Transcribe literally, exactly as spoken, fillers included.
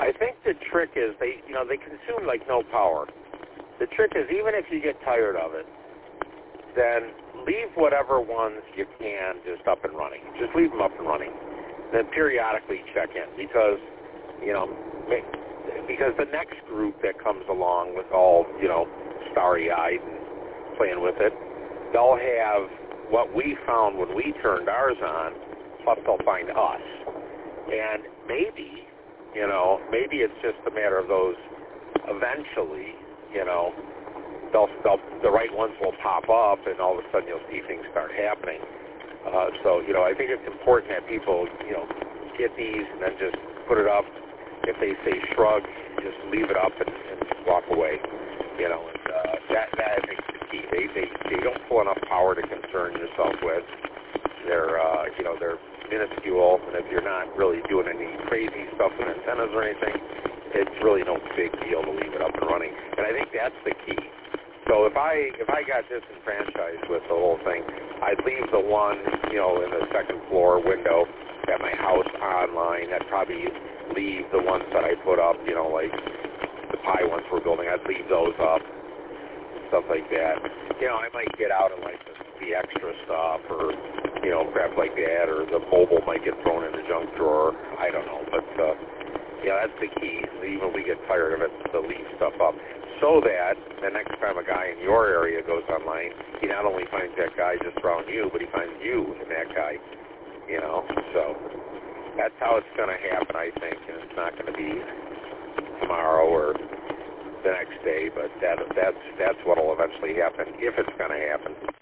I think the trick is they, you know, they consume like no power. The trick is even if you get tired of it, then leave whatever ones you can just up and running. Just leave them up and running. Then periodically check in because, you know, because the next group that comes along with all, you know, starry-eyed and playing with it, they'll have what we found when we turned ours on, plus they'll find us. And maybe, you know, maybe it's just a matter of those eventually, you know, they'll, they'll, the right ones will pop up and all of a sudden you'll see things start happening. Uh, so, you know, I think it's important that people, you know, get these and then just put it up. If they say shrug, just leave it up and, and walk away. You know, and uh, that, that I think is the key. They, they, they don't pull enough power to concern yourself with. They're, uh, you know, they're minuscule, and if you're not really doing any crazy stuff with antennas or anything, it's really no big deal to leave it up and running. And I think that's the key. So if I if I got disenfranchised with the whole thing, I'd leave the one, you know, in the second floor window at my house online. I'd probably leave the ones that I put up, you know, like the Pi ones we're building. I'd leave those up, stuff like that. You know, I might get out and like the, the extra stuff or, you know, crap like that, or the mobile might get thrown in the junk drawer. I don't know, but uh, yeah, that's the key. Even if we get tired of it, to leave stuff up. So that the next time a guy in your area goes online, he not only finds that guy just around you, but he finds you in that guy, you know. So that's how it's going to happen, I think, and it's not going to be tomorrow or the next day, but that that's that's what will eventually happen, if it's going to happen.